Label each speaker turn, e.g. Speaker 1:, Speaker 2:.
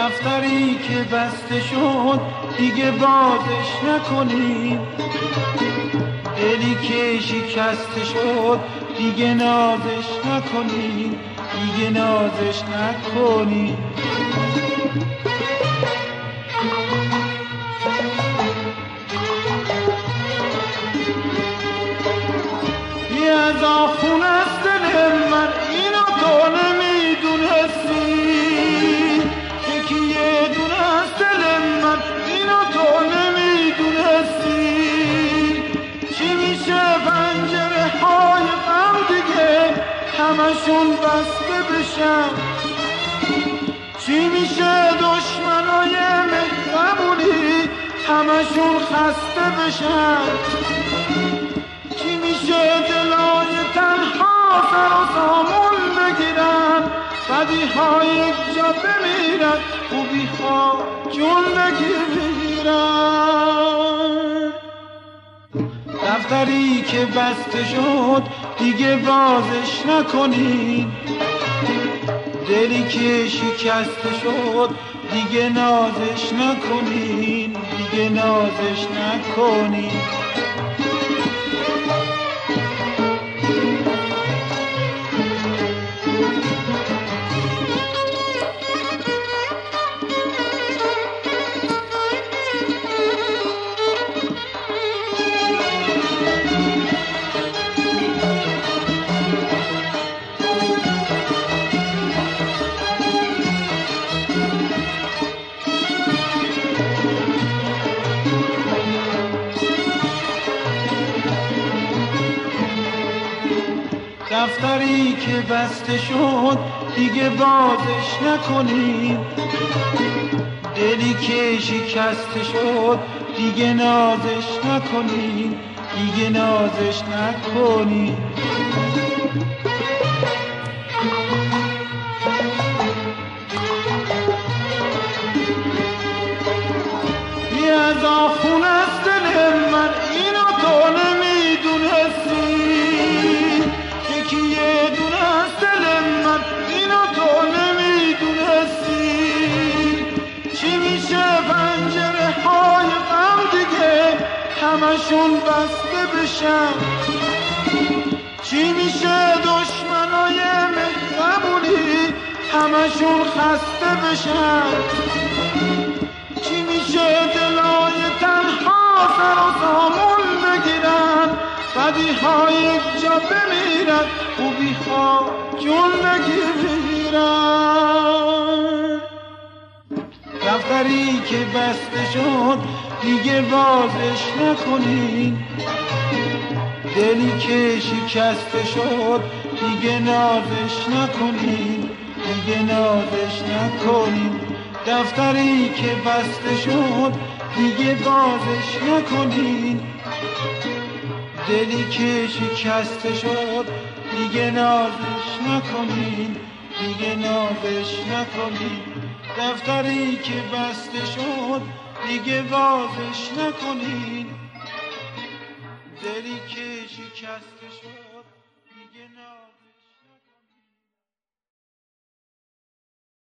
Speaker 1: دفتری که بسته شد دیگه بازش نکنی، دلی که شکسته شد دیگه نازش نکنی، دیگه نازش نکنی. بی از آخون از دل من اینو تو نمیدونستی، یکی یه دونه از دل من اینو تو نمیدونستی. چی میشه پنجره های غم دیگه همشون بسته بشن، چی میشه دشمنای مهربونی همشون خسته بشن، چی میشه دلای تنها سر و سامون بگیرن، بدی ها یک جا بمیرن خوبی ها جون بگیرن. دفتری که بسته شد دیگه بازش نکنین، دلی که شکسته شد دیگه نازش نکنین، دیگه نازش نکنین. دفتری که بسته شد دیگه بازش نکنی، دلی که شکسته شد دیگه نازش نکنی، دیگه نازش نکنی. بی از آخون از دل من اینو تو نمیدونستی، یکی یه دونه از دل من اینو تو نمیدونستی. چی میشه پنجره های غم دیگه همشون بسته بشن، چی میشه دشمنای مهربونی همشون خسته بشن، چی میشه دلای تنها سر و سامون بگیرن، بدی ها یک جا بمیرن خوبی ها جون بگیرن. دفتری که بسته شد دیگه بازش نکنین، دلی که شکسته شد دیگه نازش نکنین، دیگه نازش نکنین. دفتری که بسته شد دیگه بازش نکنین، دلی که شکسته شد دیگه نازش نکنین، دیگه نازش نکنین. دفتری که بسته شد دیگه بازش نکنین، دلی که شکسته شد